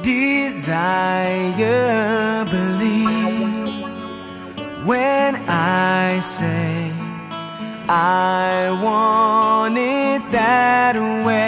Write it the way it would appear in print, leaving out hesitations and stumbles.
desire, believe when I say I want it that way.